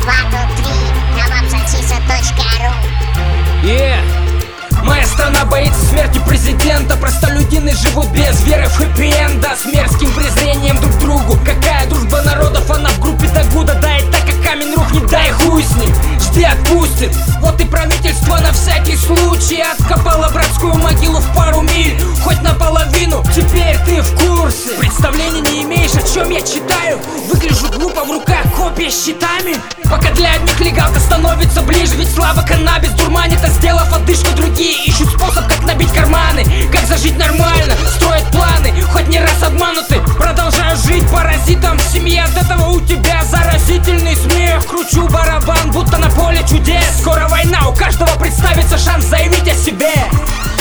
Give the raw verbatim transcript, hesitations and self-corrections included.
два, тут три, на вапсатиса точка ру. Yeah. Моя страна боится смерти президента. Простолюдины живут без веры в хэппи-энда, с мерзким презрением друг к другу. Какая дружба народов, она в группе до года. Да и так как камень рухнет, дай хуй с ним, жди отпустит. Вот и правительство на всякий случай откопало братскую могилу в пару миль, хоть наполовину, теперь ты в курсе. Представления не имеешь, о чем я читаю. Выгляжу глупо, в руках копия с щитами. Пока для одних легалка становится ближе, ведь слава каннабис дурманит, а сделав одышку, другие ищут способ, как набить карманы, как зажить нормально, строят планы, хоть не раз обмануты. Продолжаю жить паразитом в семье, от этого у тебя заразительный смех. Кручу барабан, будто на поле чудес. Скоро война, у каждого представится шанс заявить о себе.